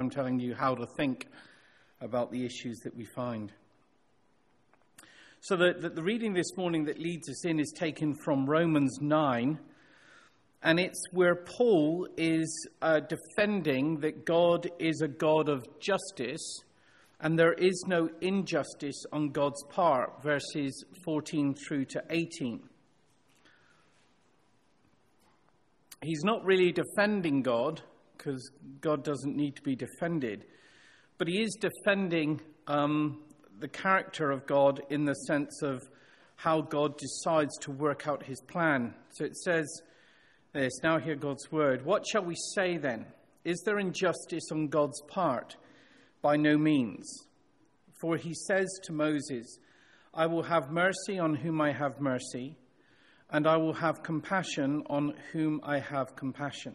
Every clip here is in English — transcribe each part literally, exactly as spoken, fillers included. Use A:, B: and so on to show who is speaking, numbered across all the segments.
A: I'm telling you how to think about the issues that we find. So the, the, the reading this morning that leads us in is taken from Romans nine, and it's where Paul is uh, defending that God is a God of justice, and there is no injustice on God's part, verses fourteen through to eighteen. He's not really defending God, because God doesn't need to be defended, but he is defending um, the character of God in the sense of how God decides to work out his plan. So it says this, now hear God's word. What shall we say then? Is there injustice on God's part? By no means. For he says to Moses, I will have mercy on whom I have mercy, and I will have compassion on whom I have compassion.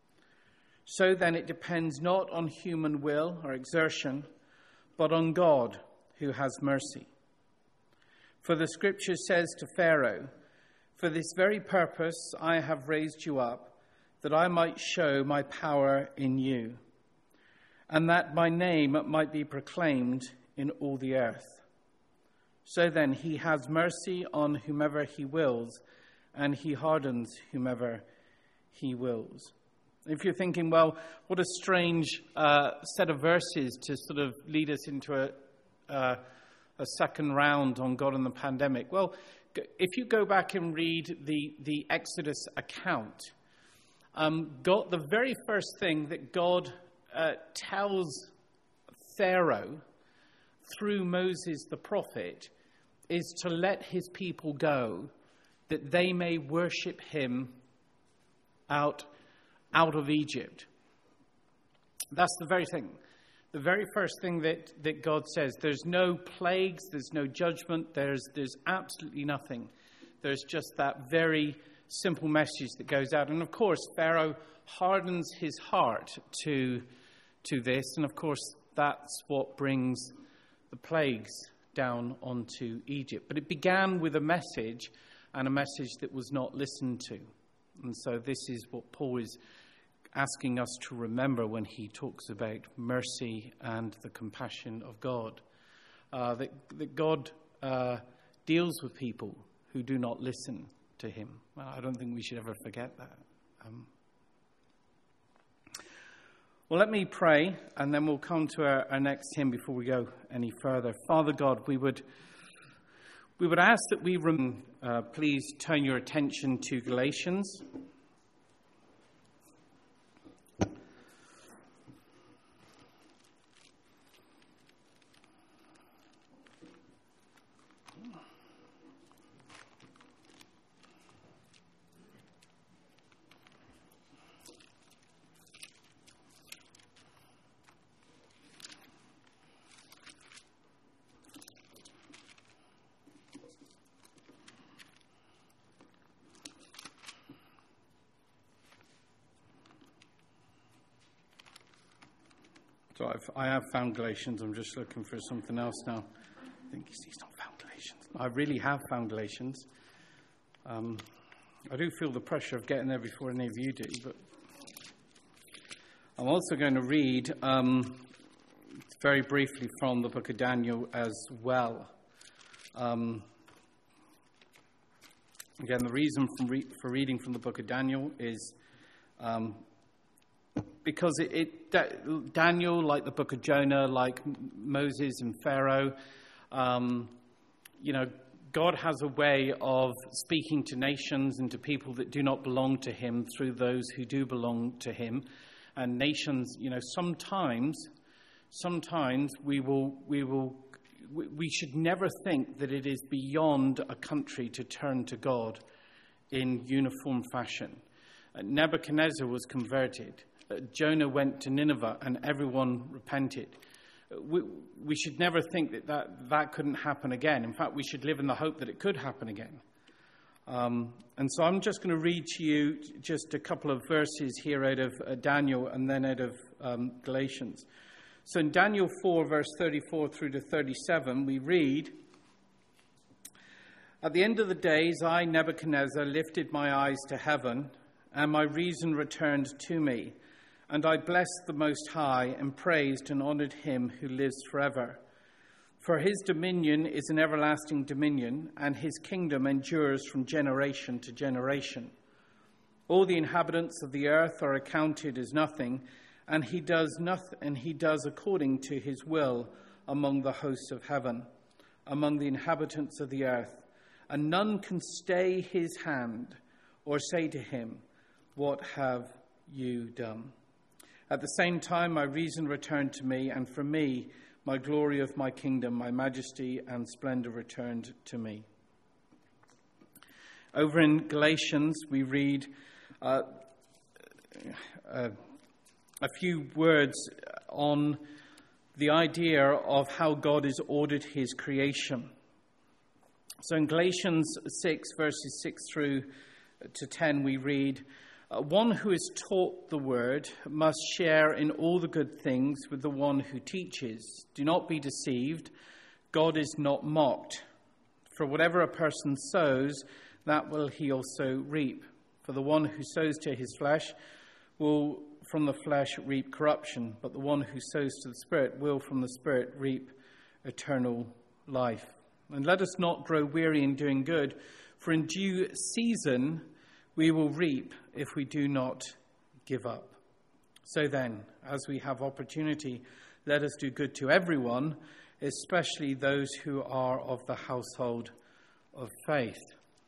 A: So then it depends not on human will or exertion, but on God who has mercy. For the scripture says to Pharaoh, for this very purpose I have raised you up, that I might show my power in you, and that my name might be proclaimed in all the earth. So then he has mercy on whomever he wills, and he hardens whomever he wills. If you're thinking, well, what a strange uh, set of verses to sort of lead us into a, uh, a second round on God and the pandemic. Well, if you go back and read the, the Exodus account, um, God, the very first thing that God uh, tells Pharaoh through Moses the prophet is to let his people go, that they may worship him out, out of Egypt. That's the very thing. The very first thing that, that God says. There's no plagues, there's no judgment, there's, there's absolutely nothing. There's just that very simple message that goes out. And of course, Pharaoh hardens his heart to, to this. And of course, that's what brings the plagues down onto Egypt. But it began with a message, and a message that was not listened to. And so this is what Paul is asking us to remember when he talks about mercy and the compassion of God. Uh, that, that God uh, deals with people who do not listen to him. Well, I don't think we should ever forget that. Um, well, let me pray, and then we'll come to our, our next hymn before we go any further. Father God, we would we would ask that we rem- uh, please turn your attention to Galatians. So I've, I have found Galatians. I'm just looking for something else now. I think he's, he's not found Galatians. I really have found Galatians. Um, I do feel the pressure of getting there before any of you do, but I'm also going to read um, very briefly from the book of Daniel as well. Um, again, the reason for, re- for reading from the book of Daniel is um, because it, it da- Daniel, like the book of Jonah, like Moses and Pharaoh, um, you know, God has a way of speaking to nations and to people that do not belong to him through those who do belong to him. And nations, you know, sometimes, sometimes we will, we will, we should never think that it is beyond a country to turn to God in uniform fashion. Uh, Nebuchadnezzar was converted. Uh, Jonah went to Nineveh and everyone repented. Uh, we, we should never think that, that that couldn't happen again. In fact, we should live in the hope that it could happen again. Um, and so I'm just going to read to you just a couple of verses here out of uh, Daniel and then out of um, Galatians. So in Daniel four, verse thirty-four through to thirty-seven, we read, "At the end of the days, I, Nebuchadnezzar, lifted my eyes to heaven, and my reason returned to me. And I blessed the Most High and praised and honoured him who lives forever. For his dominion is an everlasting dominion, and his kingdom endures from generation to generation. All the inhabitants of the earth are accounted as nothing, and he does nothing, and he does according to his will among the hosts of heaven, among the inhabitants of the earth. And none can stay his hand or say to him, "What have you done?" At the same time, my reason returned to me, and for me, my glory of my kingdom, my majesty and splendor returned to me. Over in Galatians, we read uh, uh, a few words on the idea of how God has ordered his creation. So in Galatians six, verses six through to ten, we read, Uh, one who is taught the word must share in all the good things with the one who teaches. Do not be deceived. God is not mocked. For whatever a person sows, that will he also reap. For the one who sows to his flesh will from the flesh reap corruption, but the one who sows to the Spirit will from the Spirit reap eternal life. And let us not grow weary in doing good, for in due season we will reap if we do not give up. So then, as we have opportunity, let us do good to everyone, especially those who are of the household of faith.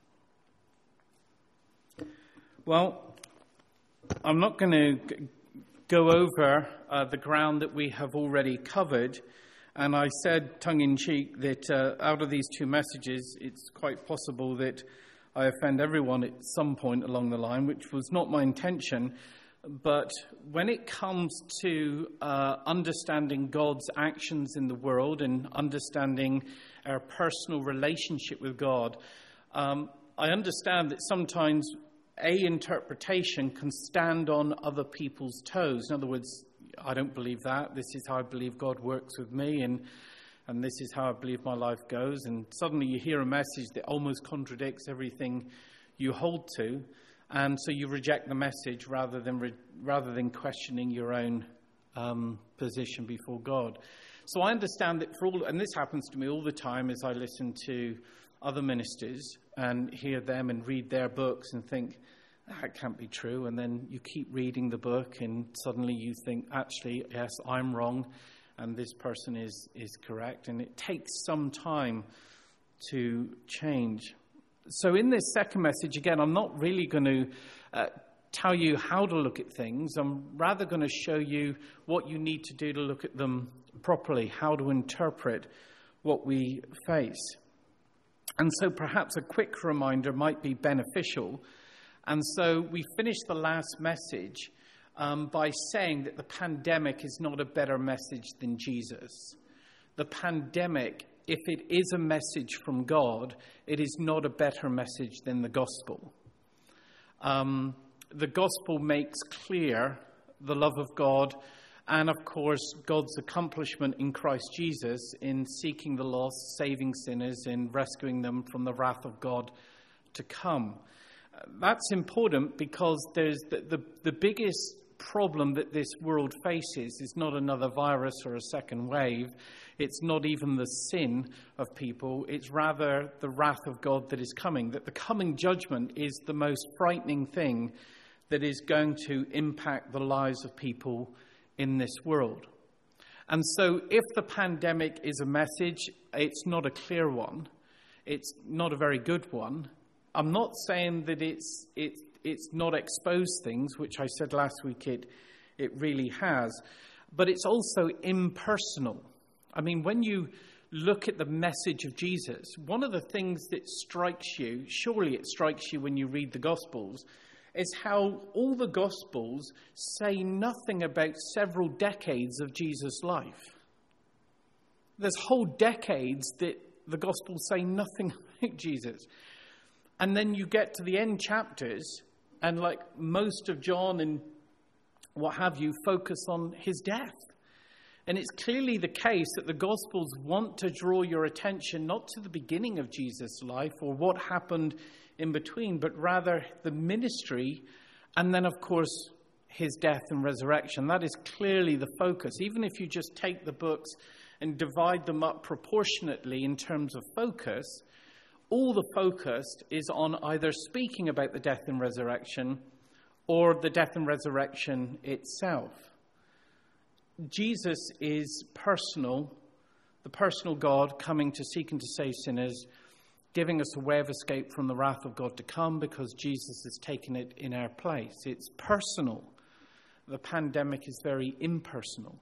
A: Well, I'm not going to go over uh, the ground that we have already covered. And I said, tongue-in-cheek, that uh, out of these two messages, it's quite possible that I offend everyone at some point along the line, which was not my intention. But when it comes to uh, understanding God's actions in the world and understanding our personal relationship with God, um, I understand that sometimes a interpretation can stand on other people's toes. In other words, I don't believe that. This is how I believe God works with me, and and this is how I believe my life goes. And suddenly you hear a message that almost contradicts everything you hold to, and so you reject the message rather than re- rather than questioning your own um, position before God. So I understand that for all, and this happens to me all the time as I listen to other ministers and hear them and read their books and think, that can't be true. And then you keep reading the book and suddenly you think, actually, yes, I'm wrong and this person is, is correct. And it takes some time to change. So in this second message, again, I'm not really going to uh, tell you how to look at things. I'm rather going to show you what you need to do to look at them properly, how to interpret what we face. And so perhaps a quick reminder might be beneficial. And so we finished the last message um, by saying that the pandemic is not a better message than Jesus. The pandemic, if it is a message from God, it is not a better message than the gospel. Um, the gospel makes clear the love of God and, of course, God's accomplishment in Christ Jesus in seeking the lost, saving sinners, and rescuing them from the wrath of God to come. That's important because there's the, the, the biggest problem that this world faces is not another virus or a second wave. It's not even the sin of people. It's rather the wrath of God that is coming. That the coming judgment is the most frightening thing that is going to impact the lives of people in this world. And so if the pandemic is a message, it's not a clear one. It's not a very good one. I'm not saying that it's it's it's not exposed things, which I said last week it it really has, but it's also impersonal. I mean, when you look at the message of Jesus, one of the things that strikes you, surely it strikes you when you read the Gospels, is how all the Gospels say nothing about several decades of Jesus' life. There's whole decades that the Gospels say nothing about Jesus. And then you get to the end chapters, and like most of John and what have you, focus on his death. And it's clearly the case that the Gospels want to draw your attention not to the beginning of Jesus' life or what happened in between, but rather the ministry and then, of course, his death and resurrection. That is clearly the focus. Even if you just take the books and divide them up proportionately in terms of focus, all the focus is on either speaking about the death and resurrection or the death and resurrection itself. Jesus is personal, the personal God coming to seek and to save sinners, giving us a way of escape from the wrath of God to come because Jesus has taken it in our place. It's personal. The pandemic is very impersonal.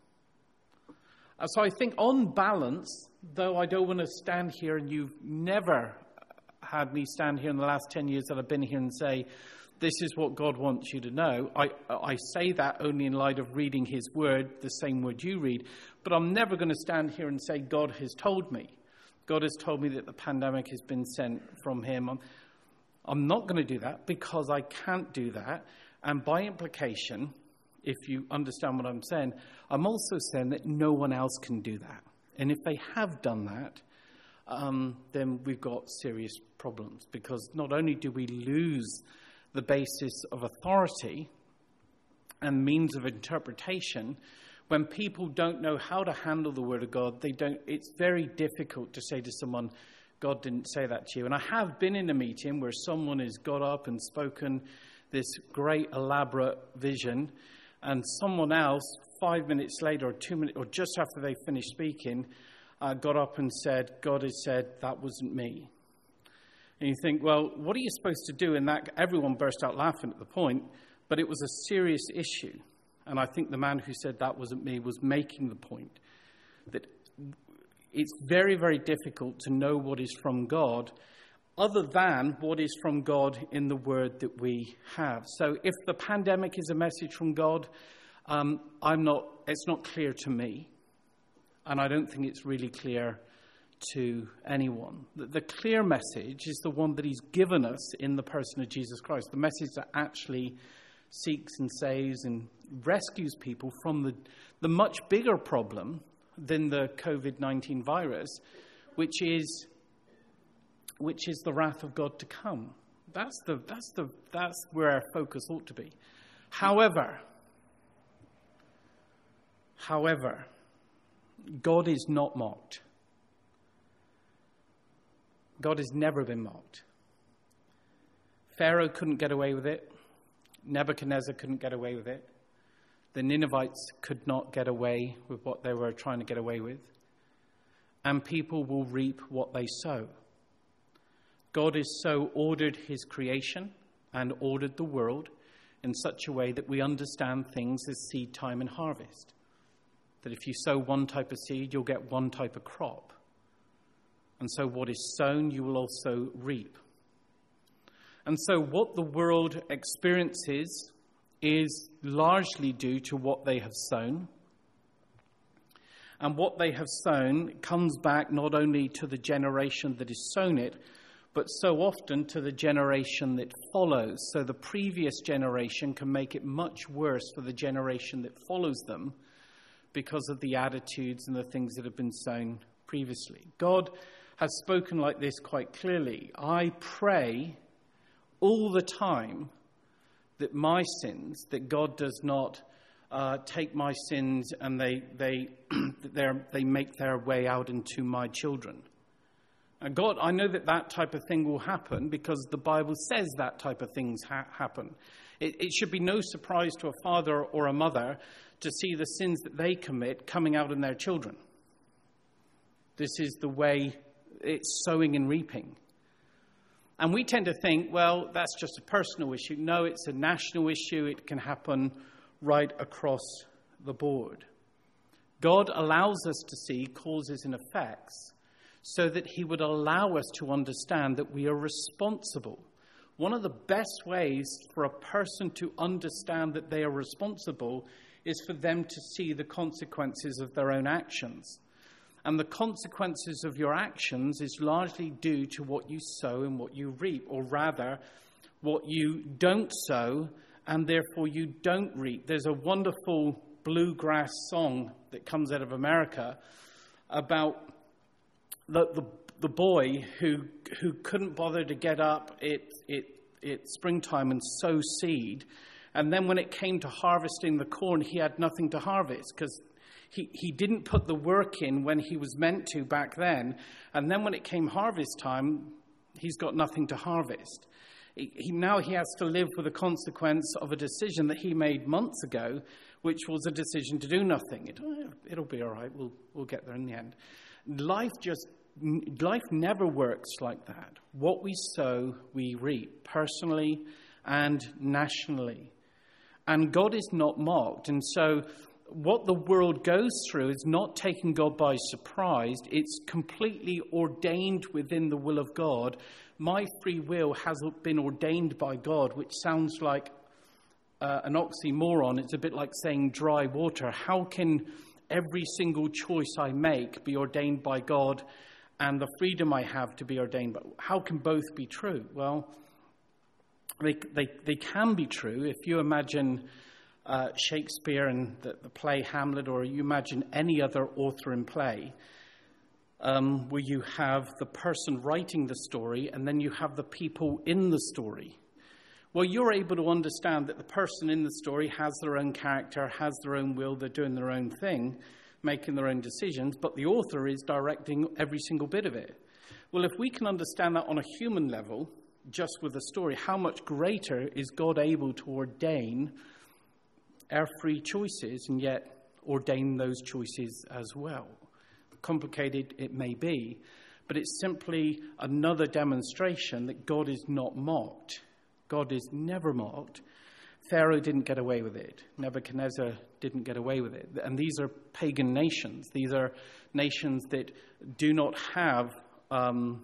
A: So I think on balance, though I don't want to stand here, and you've never had me stand here in the last ten years that I've been here and say, this is what God wants you to know. I, I say that only in light of reading his word, the same word you read. But I'm never going to stand here and say, God has told me. God has told me that the pandemic has been sent from him. I'm, I'm not going to do that because I can't do that. And by implication, if you understand what I'm saying, I'm also saying that no one else can do that. And if they have done that, um, then we've got serious problems. Because not only do we lose the basis of authority and means of interpretation, when people don't know how to handle the word of God, they don't. It's very difficult to say to someone, God didn't say that to you. And I have been in a meeting where someone has got up and spoken this great elaborate vision, and someone else, five minutes later or two minutes, or just after they finished speaking, uh, got up and said, God has said, that wasn't me. And you think, well, what are you supposed to do in that? Everyone burst out laughing at the point, but it was a serious issue. And I think the man who said that wasn't me was making the point that it's very, very difficult to know what is from God other than what is from God in the word that we have. So if the pandemic is a message from God, um, I'm not, it's not clear to me. And I don't think it's really clear to anyone. The, the clear message is the one that he's given us in the person of Jesus Christ, the message that actually seeks and saves and rescues people from the, the much bigger problem than the covid nineteen virus, which is which is the wrath of God to come. That's the that's the that's where our focus ought to be. However, however, God is not mocked. God has never been mocked. Pharaoh couldn't get away with it. Nebuchadnezzar couldn't get away with it. The Ninevites could not get away with what they were trying to get away with. And people will reap what they sow. God has so ordered his creation and ordered the world in such a way that we understand things as seed time and harvest. That if you sow one type of seed, you'll get one type of crop. And so what is sown, you will also reap. And so what the world experiences is largely due to what they have sown. And what they have sown comes back not only to the generation that has sown it, but so often to the generation that follows. So the previous generation can make it much worse for the generation that follows them because of the attitudes and the things that have been sown previously. God has spoken like this quite clearly. I pray all the time that my sins, that God does not uh, take my sins and they they they make their way out into my children. And God, I know that that type of thing will happen because the Bible says that type of things ha- happen. It, it should be no surprise to a father or a mother to see the sins that they commit coming out in their children. This is the way it's sowing and reaping. And we tend to think, well, that's just a personal issue. No, it's a national issue. It can happen right across the board. God allows us to see causes and effects so that he would allow us to understand that we are responsible. One of the best ways for a person to understand that they are responsible is for them to see the consequences of their own actions. And the consequences of your actions is largely due to what you sow and what you reap, or rather, what you don't sow and therefore you don't reap. There's a wonderful bluegrass song that comes out of America about the the, the boy who who couldn't bother to get up at, at, at springtime and sow seed, And then when it came to harvesting the corn, he had nothing to harvest because he, he didn't put the work in when he was meant to back then. And then when it came harvest time, he's got nothing to harvest. He, he, now he has to live with the consequence of a decision that he made months ago, which was a decision to do nothing. It, it'll be all right. We'll, we'll get there in the end. Life just, life never works like that. What we sow, we reap, personally and nationally. And God is not mocked. And so what the world goes through is not taking God by surprise. It's completely ordained within the will of God. My free will has been ordained by God, which sounds like uh, an oxymoron. It's a bit like saying dry water. How can every single choice I make be ordained by God and the freedom I have to be ordained by? How can both be true? Well, They, they they can be true. If you imagine uh, Shakespeare and the, the play Hamlet, or you imagine any other author in play, um, where you have the person writing the story and then you have the people in the story. Well, you're able to understand that the person in the story has their own character, has their own will, they're doing their own thing, making their own decisions, but the author is directing every single bit of it. Well, if we can understand that on a human level, just with the story, how much greater is God able to ordain our free choices and yet ordain those choices as well? Complicated it may be, but it's simply another demonstration that God is not mocked. God is never mocked. Pharaoh didn't get away with it. Nebuchadnezzar didn't get away with it. And these are pagan nations. These are nations that do not have um,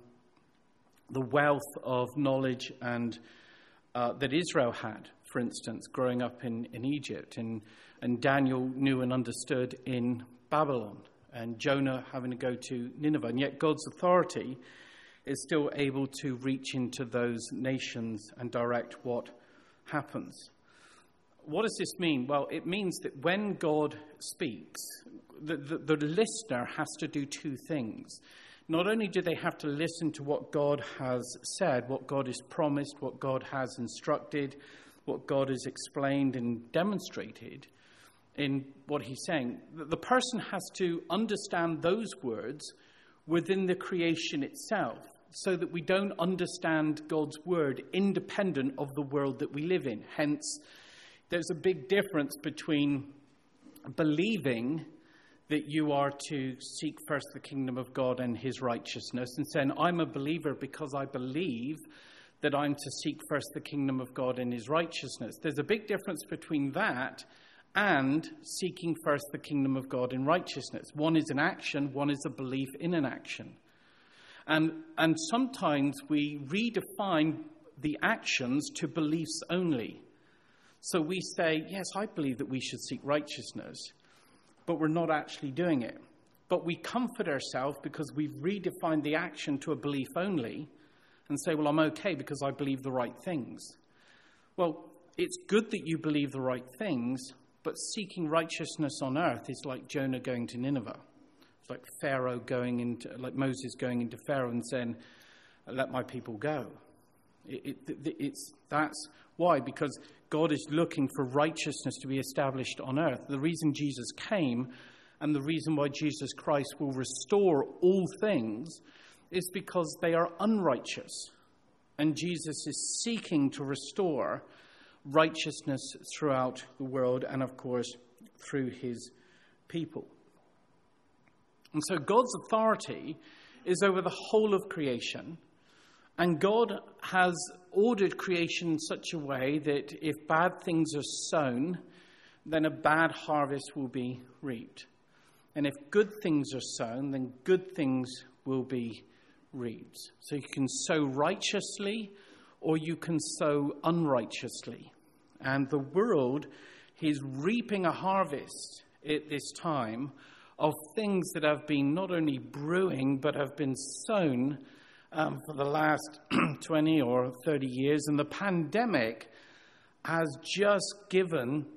A: the wealth of knowledge and uh, that Israel had, for instance, growing up in, in Egypt, and, and Daniel knew and understood in Babylon, and Jonah having to go to Nineveh. And yet God's authority is still able to reach into those nations and direct what happens. What does this mean? Well, it means that when God speaks, the, the, the listener has to do two things. Not only do they have to listen to what God has said, what God has promised, what God has instructed, what God has explained and demonstrated in what he's saying, the person has to understand those words within the creation itself, so that we don't understand God's word independent of the world that we live in. Hence, there's a big difference between believing that you are to seek first the kingdom of God and his righteousness, and saying, I'm a believer because I believe that I'm to seek first the kingdom of God and his righteousness. There's a big difference between that and seeking first the kingdom of God in righteousness. One is an action, one is a belief in an action. And, and sometimes we redefine the actions to beliefs only. So we say, yes, I believe that we should seek righteousness, but we're not actually doing it. But we comfort ourselves because we've redefined the action to a belief only and say, well, I'm okay because I believe the right things. Well, it's good that you believe the right things, but seeking righteousness on earth is like Jonah going to Nineveh. It's like Pharaoh going into, like Moses going into Pharaoh and saying, let my people go. It, it, it's, that's why, because God is looking for righteousness to be established on earth. The reason Jesus came and the reason why Jesus Christ will restore all things is because they are unrighteous. And Jesus is seeking to restore righteousness throughout the world and, of course, through his people. And so God's authority is over the whole of creation. And God has ordered creation in such a way that if bad things are sown, then a bad harvest will be reaped. And if good things are sown, then good things will be reaped. So you can sow righteously or you can sow unrighteously. And the world is reaping a harvest at this time of things that have been not only brewing but have been sown Um, for the last twenty or thirty years. And the pandemic has just given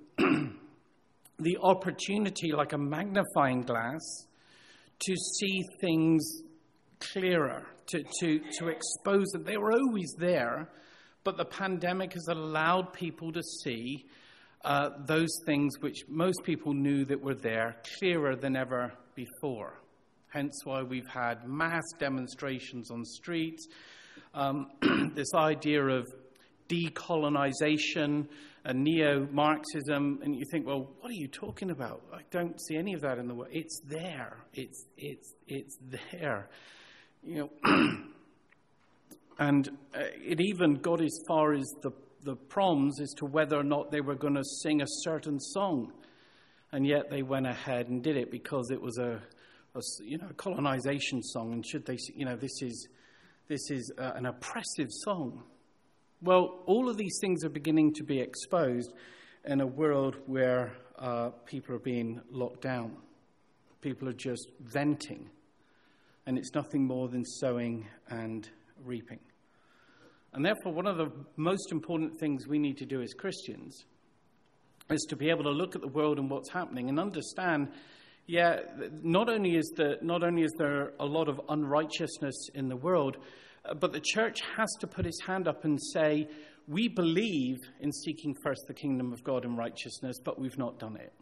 A: the opportunity, like a magnifying glass, to see things clearer, to, to, to expose that they were always there, But the pandemic has allowed people to see uh, those things which most people knew that were there clearer than ever before. Hence why we've had mass demonstrations on streets, um, this idea of decolonization and neo-Marxism, and you think, well, what are you talking about? I don't see any of that in the world. It's there. It's it's it's there. You know, and uh, it even got as far as the the proms as to whether or not they were going to sing a certain song, and yet they went ahead and did it because it was a, a you know a colonization song, and should they you know this is this is uh, an oppressive song. Well, all of these things are beginning to be exposed in a world where uh, people are being locked down. People are just venting, and it's nothing more than sowing and reaping. And therefore, one of the most important things we need to do as Christians is to be able to look at the world and what's happening and understand, yeah, not only is the, not only is there a lot of unrighteousness in the world, but the church has to put its hand up and say, we believe in seeking first the kingdom of God and righteousness, but we've not done it.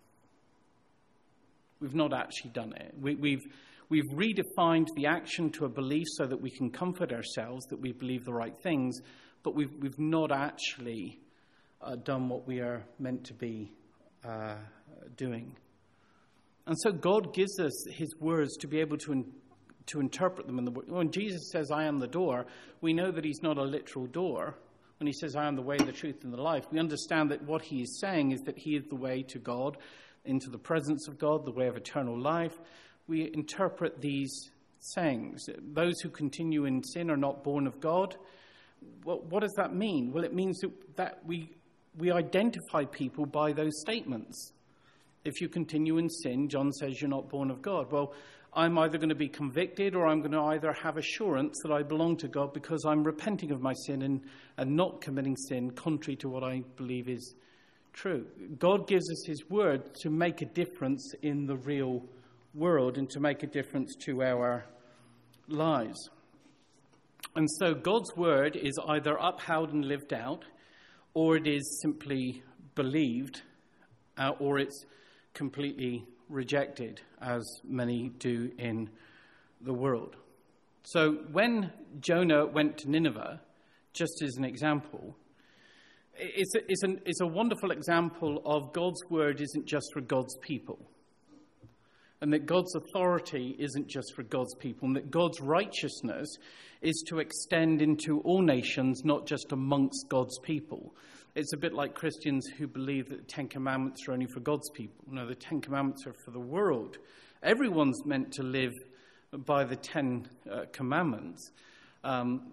A: We've not actually done it. We, we've, we've redefined the action to a belief so that we can comfort ourselves that we believe the right things, but we've, we've not actually uh, done what we are meant to be uh, doing. And so God gives us his words to be able to in, to interpret them in the word. When Jesus says, I am the door, we know that he's not a literal door. When he says, I am the way, the truth, and the life, we understand that what he is saying is that he is the way to God, into the presence of God, the way of eternal life. We interpret these sayings. Those who continue in sin are not born of God. What, what does that mean? Well, it means that, that we, we identify people by those statements. If you continue in sin, John says you're not born of God. Well, I'm either going to be convicted or I'm going to either have assurance that I belong to God because I'm repenting of my sin and, and not committing sin contrary to what I believe is true. God gives us his word to make a difference in the real world and to make a difference to our lives. And so God's word is either upheld and lived out, or it is simply believed, uh, or it's completely rejected, as many do in the world. So when Jonah went to Nineveh, just as an example, it's a, it's, an, it's a wonderful example of God's word isn't just for God's people, and that God's authority isn't just for God's people, and that God's righteousness is to extend into all nations, not just amongst God's people. It's a bit like Christians who believe that the Ten Commandments are only for God's people. No, the Ten Commandments are for the world. Everyone's meant to live by the Ten uh, Commandments. Um,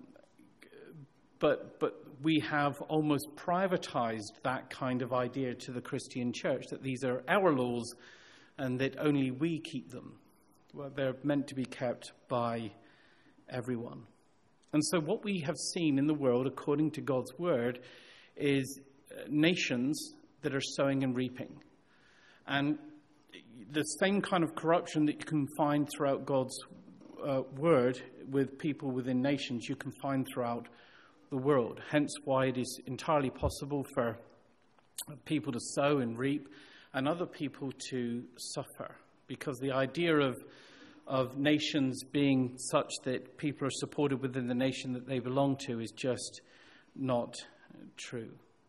A: but but we have almost privatized that kind of idea to the Christian church, that these are our laws and that only we keep them. Well, they're meant to be kept by everyone. And so what we have seen in the world, according to God's word, is nations that are sowing and reaping. And the same kind of corruption that you can find throughout God's uh, word with people within nations, you can find throughout the world. Hence why it is entirely possible for people to sow and reap and other people to suffer. Because the idea of of nations being such that people are supported within the nation that they belong to is just not true.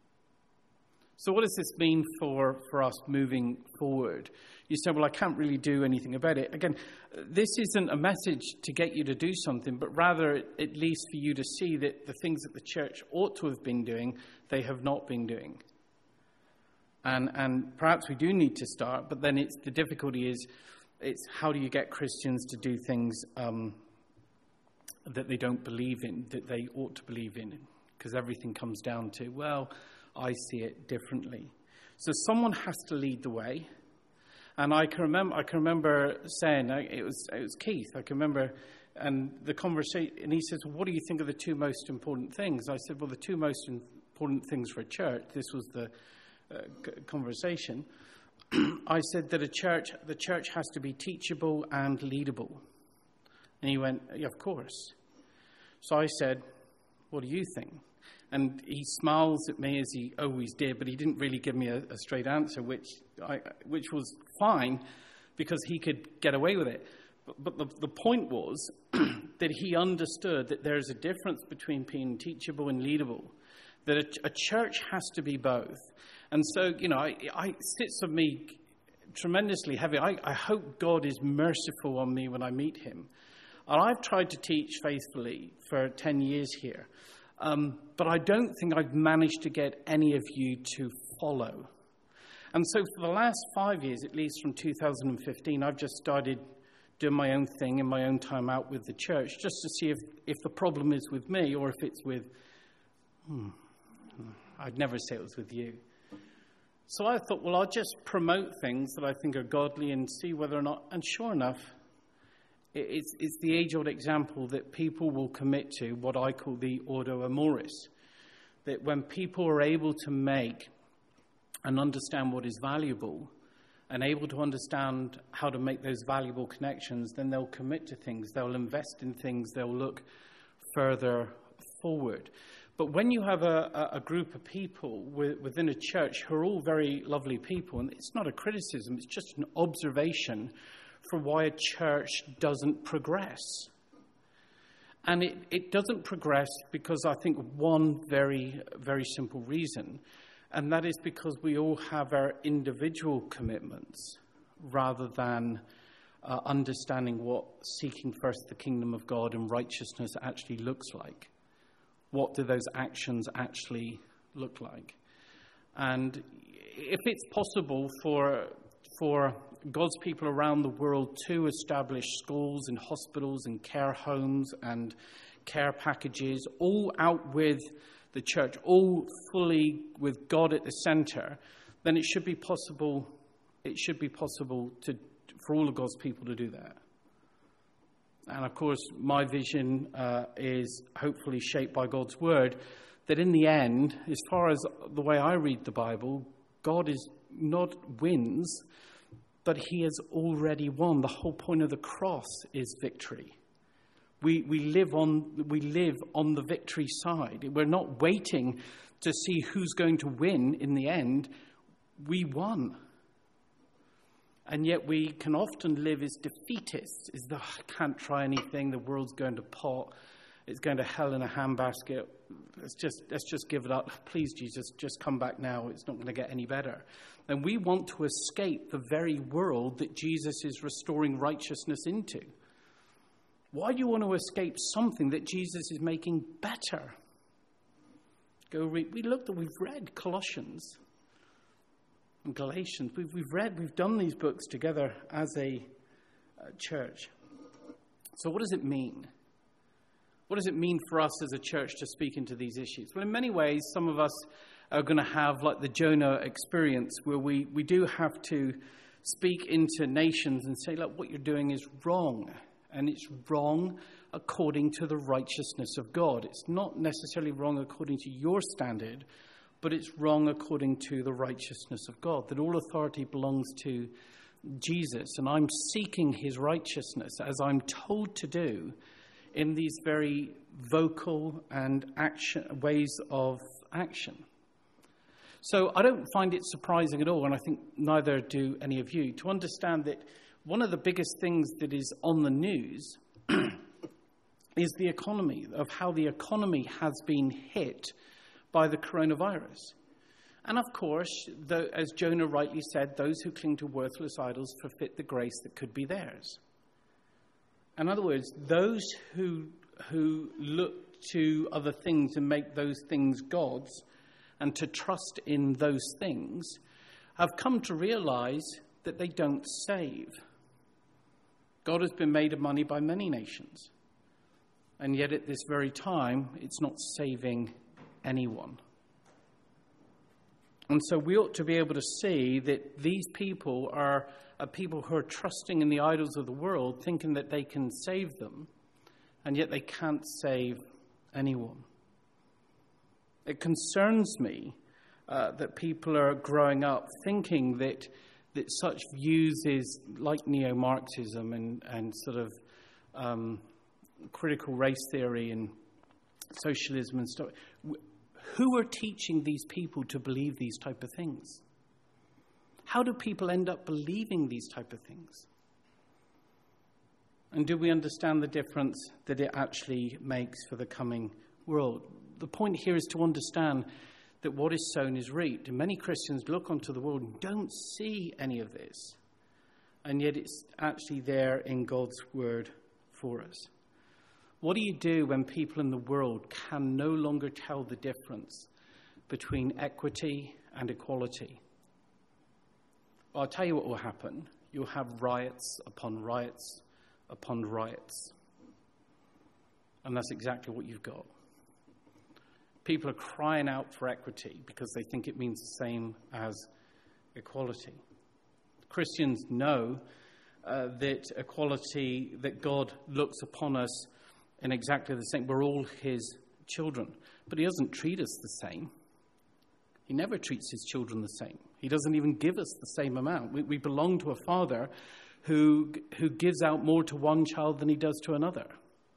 A: So what does this mean for, for us moving forward? You say, well, I can't really do anything about it. Again, this isn't a message to get you to do something, but rather at least for you to see that the things that the church ought to have been doing, they have not been doing. And and perhaps we do need to start, but then it's the difficulty is, it's how do you get Christians to do things um, that they don't believe in, that they ought to believe in? Because everything comes down to, well, I see it differently. So someone has to lead the way. And I can remember, I can remember saying, it was it was Keith, I can remember, and the conversation, and he says, well, what do you think are the two most important things? I said, well, the two most important things for a church, this was the uh, conversation, I said that a church, the church has to be teachable and leadable. And he went, yeah, of course. So I said, what do you think? And he smiles at me, as he always did, but he didn't really give me a, a straight answer, which I, which was fine, because he could get away with it. But, but the, the point was that he understood that there's a difference between being teachable and leadable, that a, a church has to be both. And so, you know, I, I, it sits on me tremendously heavy. I, I hope God is merciful on me when I meet him. And I've tried to teach faithfully for ten years here, um, but I don't think I've managed to get any of you to follow. And so for the last five years, at least from two thousand fifteen, I've just started doing my own thing in my own time out with the church, just to see if, if the problem is with me or if it's with, hmm, I'd never say it was with you. So I thought, well, I'll just promote things that I think are godly and see whether or not, and sure enough, it, it's, it's the age-old example that people will commit to what I call the ordo amoris, that when people are able to make and understand what is valuable, and able to understand how to make those valuable connections, then they'll commit to things, they'll invest in things, they'll look further forward. But when you have a, a group of people within a church who are all very lovely people, and it's not a criticism, it's just an observation for why a church doesn't progress. And it, it doesn't progress because I think one very, very simple reason, and that is because we all have our individual commitments rather than uh, understanding what seeking first the kingdom of God and righteousness actually looks like. What do those actions actually look like? And if it's possible for, for God's people around the world to establish schools and hospitals and care homes and care packages, all out with the church, all fully with God at the center, then it should be possible. It should be possible to for all of God's people to do that. And of course, my vision uh, is hopefully shaped by God's word. That in the end, as far as the way I read the Bible, God is not wins, but He has already won. The whole point of the cross is victory. We we live on we live on the victory side. We're not waiting to see who's going to win in the end. We won. And yet we can often live as defeatists. Is the I can't try anything, the world's going to pot, it's going to hell in a handbasket. Let's just let's just give it up. Please, Jesus, just come back now. It's not going to get any better. And we want to escape the very world that Jesus is restoring righteousness into. Why do you want to escape something that Jesus is making better? Go read. We looked at, we've read Colossians and Galatians. We've, we've read, we've done these books together as a uh, church. So what does it mean? What does it mean for us as a church to speak into these issues? Well, in many ways, some of us are going to have like the Jonah experience where we, we do have to speak into nations and say, look, what you're doing is wrong. And it's wrong according to the righteousness of God. It's not necessarily wrong according to your standard, but it's wrong according to the righteousness of God. That all authority belongs to Jesus, and I'm seeking his righteousness, as I'm told to do, in these very vocal and action ways of action. So I don't find it surprising at all, and I think neither do any of you, to understand that one of the biggest things that is on the news is the economy, of how the economy has been hit by the coronavirus. And of course, the, as Jonah rightly said, those who cling to worthless idols forfeit the grace that could be theirs. In other words, those who who look to other things and make those things gods and to trust in those things have come to realize that they don't save. God has been made of money by many nations, and yet at this very time, it's not saving anyone. And so we ought to be able to see that these people are, are people who are trusting in the idols of the world, thinking that they can save them, and yet they can't save anyone. It concerns me uh, that people are growing up thinking that that such views is like neo-Marxism and, and sort of um, critical race theory and socialism and stuff. Who are teaching these people to believe these type of things? How do people end up believing these type of things? And do we understand the difference that it actually makes for the coming world? The point here is to understand that what is sown is reaped. And many Christians look onto the world and don't see any of this. And yet it's actually there in God's word for us. What do you do when people in the world can no longer tell the difference between equity and equality? Well, I'll tell you what will happen. You'll have riots upon riots upon riots. And that's exactly what you've got. People are crying out for equity because they think it means the same as equality. Christians know uh, that equality, that God looks upon us in exactly the same. We're all his children. But he doesn't treat us the same. He never treats his children the same. He doesn't even give us the same amount. We, we belong to a father who who gives out more to one child than he does to another.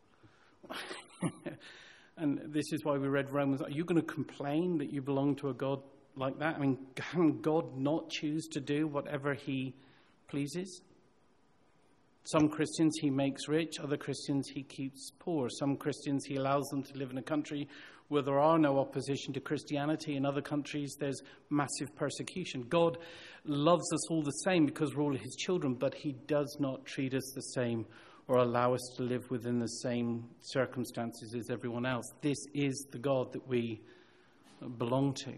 A: And this is why we read Romans. Are you going to complain that you belong to a God like that? I mean, can God not choose to do whatever he pleases? Some Christians he makes rich, other Christians he keeps poor. Some Christians he allows them to live in a country where there are no opposition to Christianity. In other countries there's massive persecution. God loves us all the same because we're all his children, but he does not treat us the same or allow us to live within the same circumstances as everyone else. This is the God that we belong to.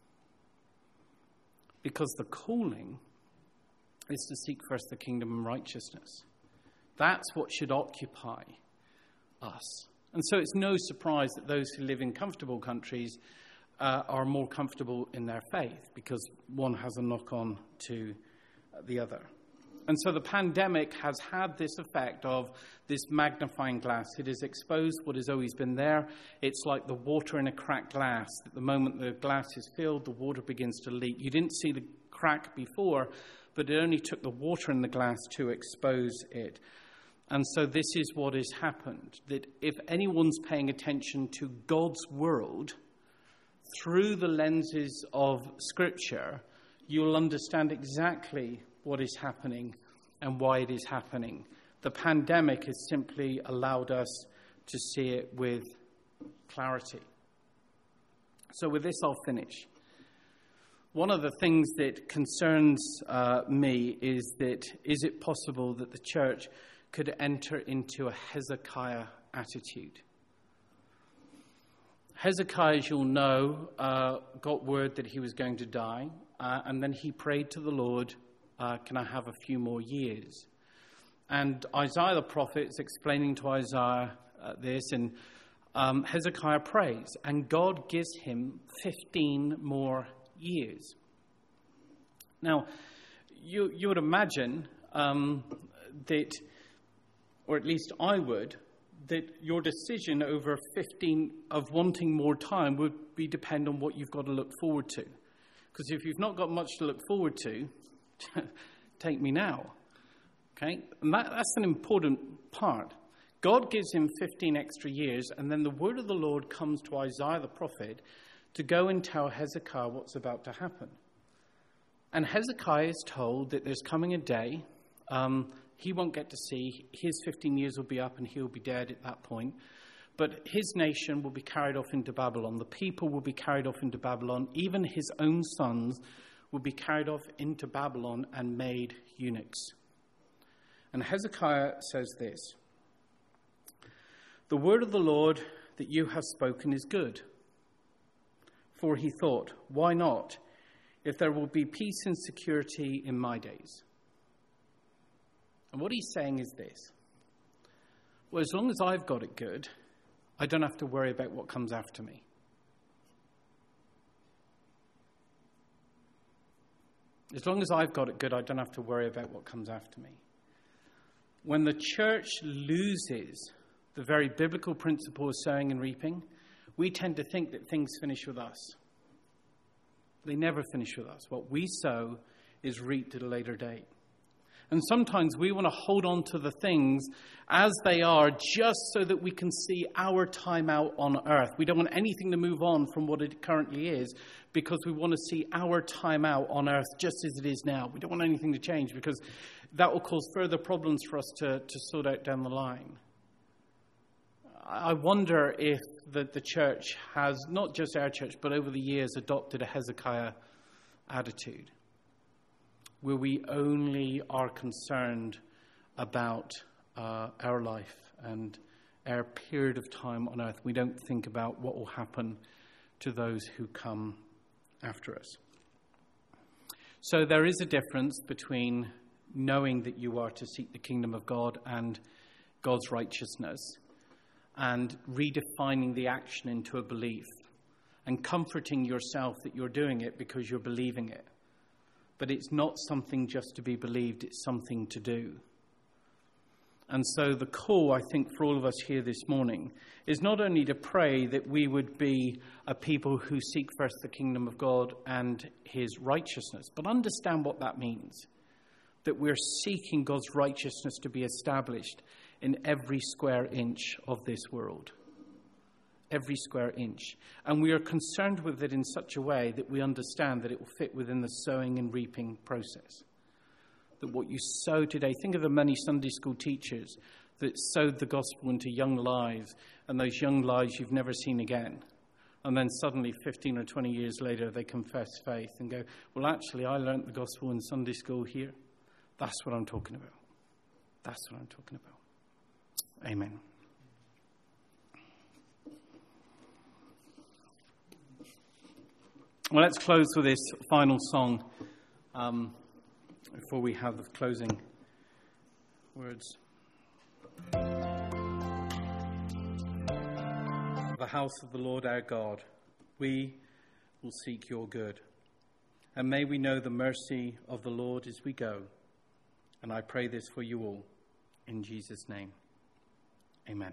A: Because the calling is to seek first the kingdom and righteousness. That's what should occupy us. And so it's no surprise that those who live in comfortable countries uh, are more comfortable in their faith, because one has a knock-on to the other. And so the pandemic has had this effect of this magnifying glass. It has exposed what has always been there. It's like the water in a cracked glass. At the moment the glass is filled, the water begins to leak. You didn't see the crack before, but it only took the water in the glass to expose it. And so this is what has happened, that if anyone's paying attention to God's world through the lenses of Scripture, you'll understand exactly what is happening and why it is happening. The pandemic has simply allowed us to see it with clarity. So with this, I'll finish. One of the things that concerns uh, me is that, is it possible that the church could enter into a Hezekiah attitude? Hezekiah, as you'll know, uh, got word that he was going to die, uh, and then he prayed to the Lord, uh, can I have a few more years? And Isaiah the prophet is explaining to Isaiah uh, this, and um, Hezekiah prays, and God gives him fifteen more years. Now, you, you would imagine um, that, or at least I would, that your decision over fifteen of wanting more time would be depend on what you've got to look forward to. Because if you've not got much to look forward to, take me now. Okay? And that, that's an important part. God gives him fifteen extra years, and then the word of the Lord comes to Isaiah the prophet to go and tell Hezekiah what's about to happen. And Hezekiah is told that there's coming a day, um, he won't get to see, his fifteen years will be up and he'll be dead at that point. But his nation will be carried off into Babylon. The people will be carried off into Babylon. Even his own sons will be carried off into Babylon and made eunuchs. And Hezekiah says this, the word of the Lord that you have spoken is good. For he thought, why not, if there will be peace and security in my days? And what he's saying is this. Well, as long as I've got it good, I don't have to worry about what comes after me. As long as I've got it good, I don't have to worry about what comes after me. When the church loses the very biblical principle of sowing and reaping, we tend to think that things finish with us. They never finish with us. What we sow is reaped at a later date. And sometimes we want to hold on to the things as they are just so that we can see our time out on earth. We don't want anything to move on from what it currently is because we want to see our time out on earth just as it is now. We don't want anything to change because that will cause further problems for us to, to sort out down the line. I wonder if the, the church has, not just our church, but over the years adopted a Hezekiah attitude, where we only are concerned about uh, our life and our period of time on earth. We don't think about what will happen to those who come after us. So there is a difference between knowing that you are to seek the kingdom of God and God's righteousness, and redefining the action into a belief and comforting yourself that you're doing it because you're believing it. But it's not something just to be believed, it's something to do. And so the call, I think, for all of us here this morning is not only to pray that we would be a people who seek first the kingdom of God and his righteousness, but understand what that means. That we're seeking God's righteousness to be established in every square inch of this world. Every square inch. And we are concerned with it in such a way that we understand that it will fit within the sowing and reaping process. That what you sow today, think of the many Sunday school teachers that sowed the gospel into young lives, and those young lives you've never seen again. And then suddenly, fifteen or twenty years later, they confess faith and go, well, actually, I learnt the gospel in Sunday school here. That's what I'm talking about. That's what I'm talking about. Amen. Well, let's close with this final song um, before we have the closing words. The house of the Lord our God, we will seek your good. And may we know the mercy of the Lord as we go. And I pray this for you all, in Jesus' name. Amen.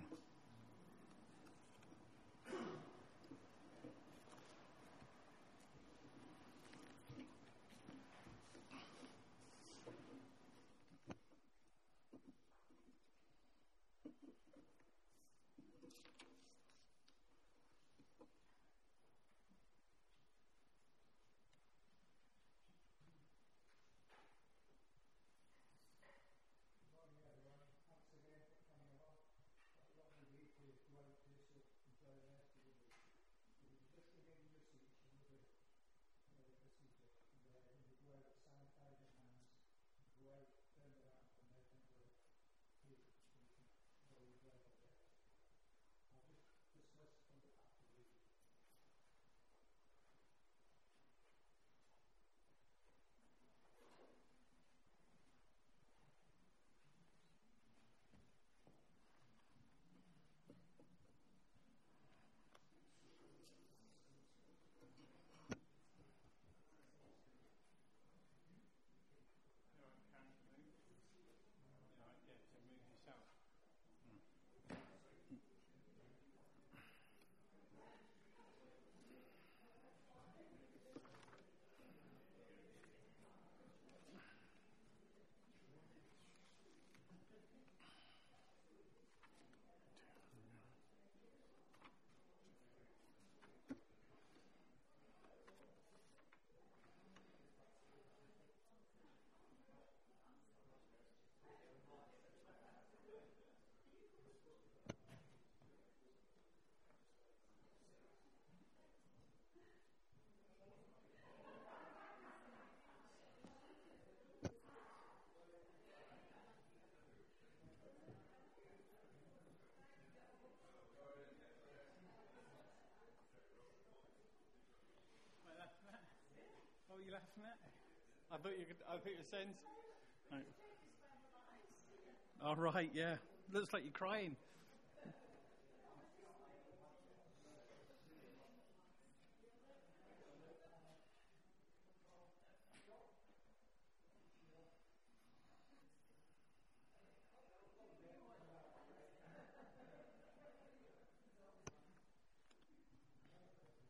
A: What were you laughing at? I thought you could, I thought you were saying. Right. All right, yeah. Looks like you're crying.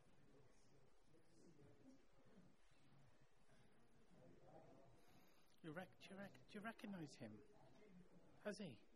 A: You're rec- do, you rec- do you recognise him? Has he?